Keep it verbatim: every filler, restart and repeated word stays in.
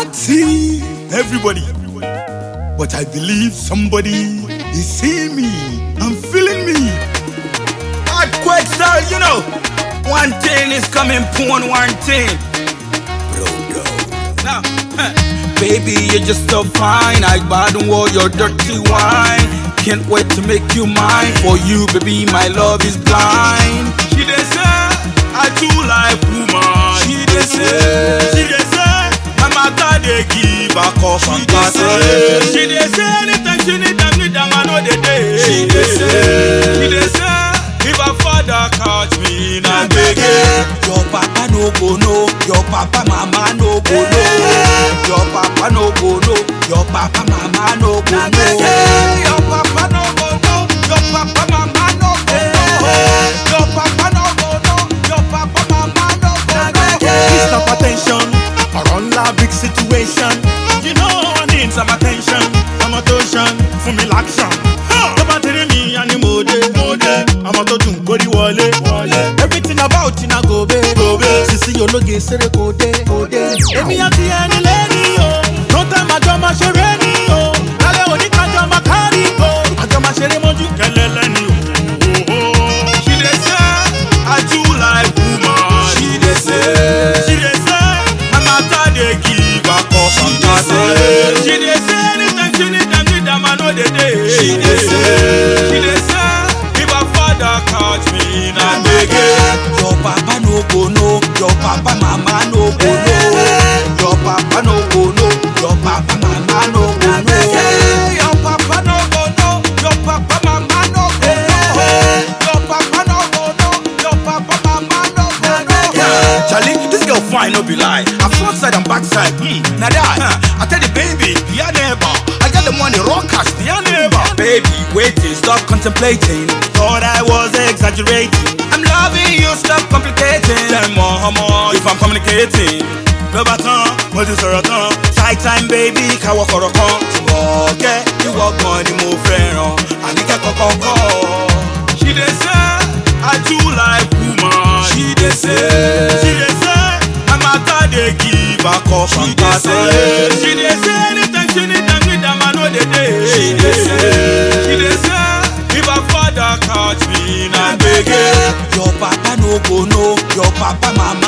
can't see everybody, but I believe somebody is seeing me and feeling me. Earthquake style, you know. One thing is coming, porn, one thing. Bro, bro. Now, huh. Baby, you're just so fine. I pardon all your dirty wine. Can't wait to make you mine. For you, baby, my love is blind. She dey say, I do like woman. She dey say, she dey say, my mother dey give a cough and say. She dey say, anytime she need them, need them, I know they dey. She dey say, she dey say, if a father catch me in a bege, your papa no go know, your papa mama no go know, your papa no go know, your papa mama no go know, your papa no go know, your papa mama no go know, your papa no go know, your papa mama no go know. Please stop attention, around la big situation. You know I need some attention, some attention, for me l'action. Everything about you na go be, go be. Sisi yo loge sere kode, kode. Emi ati eni leni yo, no time ajo ma shere ni yo. Lale oni kajo ma kari go, ajo ma shere moju kelele ni yo. She dey say, I do like woman. She dey say, she dey say, my mother dey give a cough and say. She dey say, anytime she need them, need them, I know they dey. She dey say, she dey say, if a father catch me in a bege, your papa no go know, your papa mama no go know, your papa no go know, your papa mama no go know, your papa no go know, your papa mama no go know, your papa no go know, your papa mama no go know. Charlie, this girl fine, no be lie. I front side and back side, hmm, now that huh. I tell the baby, be a neighbor. I got the money, rock cash, be a neighbor. Baby, waiting, stop contemplating. Thought I was exaggerating. I'm loving you, stop complicating. Tell more, more if I'm communicating. No baton, what is your return? Side time, baby, can walk or a con. Okay, you walk money, move friend. I need a coco. She dey say, I do like woman. She dey say, she dey say, my mother dey give a cough and say. She dey say, anytime she need them, need them, I know they dey. She dey say, she dey say, if a father catch me in a bege, your papa no go know, your papa mama